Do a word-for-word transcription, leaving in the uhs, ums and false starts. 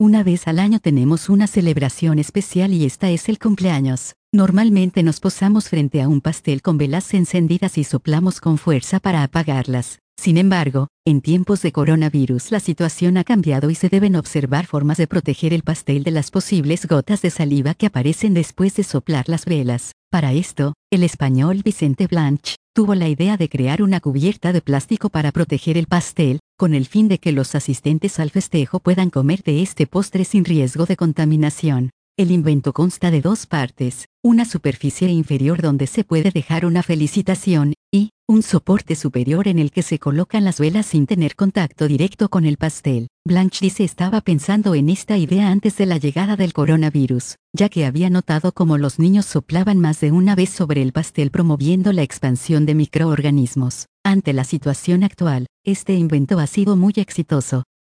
Una vez al año tenemos una celebración especial y esta es el cumpleaños. Normalmente nos posamos frente a un pastel con velas encendidas y soplamos con fuerza para apagarlas. Sin embargo, en tiempos de coronavirus la situación ha cambiado y se deben observar formas de proteger el pastel de las posibles gotas de saliva que aparecen después de soplar las velas. Para esto, el español Vicente Blanch tuvo la idea de crear una cubierta de plástico para proteger el pastel, con el fin de que los asistentes al festejo puedan comer de este postre sin riesgo de contaminación. El invento consta de dos partes, una superficie inferior donde se puede dejar una felicitación, y un soporte superior en el que se colocan las velas sin tener contacto directo con el pastel. Blanch dice estaba pensando en esta idea antes de la llegada del coronavirus, ya que había notado cómo los niños soplaban más de una vez sobre el pastel promoviendo la expansión de microorganismos. Ante la situación actual, este invento ha sido muy exitoso.